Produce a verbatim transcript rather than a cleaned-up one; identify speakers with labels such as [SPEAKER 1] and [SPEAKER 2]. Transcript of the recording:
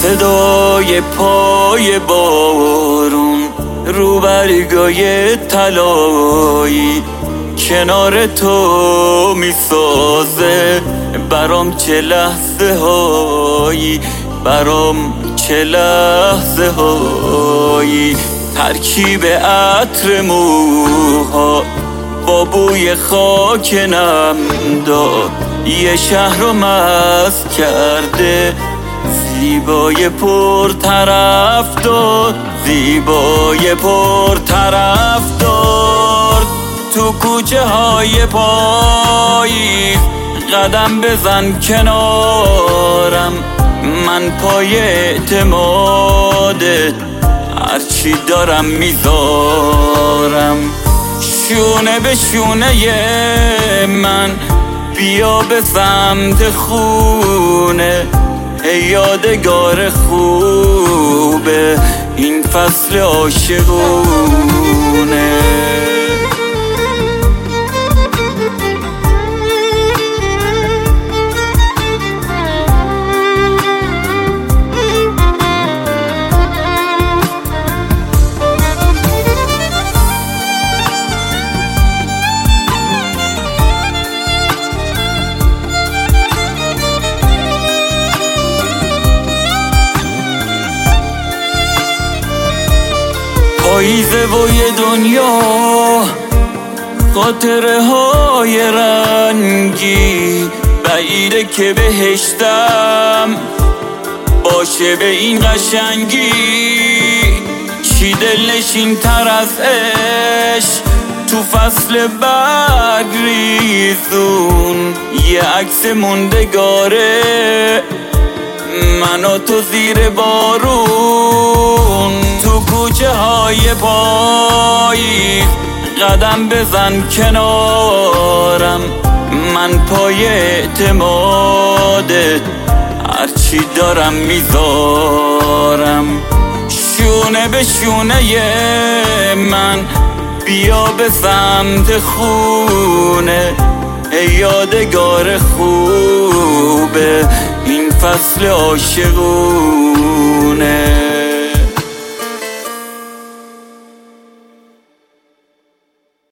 [SPEAKER 1] صدای پای بارون رو برگای طلایی کنار تو میسازه برام چه لحظه هایی، برام چه لحظه هایی. ترکیب عطر موها با بوی خاک نمدار یه شهر رو مست کرده، زیبای پر طرفدار، زیبای پر طرفدار. تو کوچه های پاییز قدم بزن کنارم، من پای اعتمادت هرچی دارم میذارم. شونه به شونه من بیا به سمت خونه، یادگار خوبه این فصل عاشقونه. پاییزه و یه دنیا خاطره های رنگی، بعیده که بهشتم باشه به این قشنگی. چی دلنشین تر از عشق تو فصل برگریزون، یه عکس موندگاره من و تو زیر بارون. تو کوچه های پاییز قدم بزن کنارم، من پای اعتمادت هرچی دارم میذارم. شونه به شونه من بیا به سمت خونه، یادگار خوبه این فصل عاشقونه.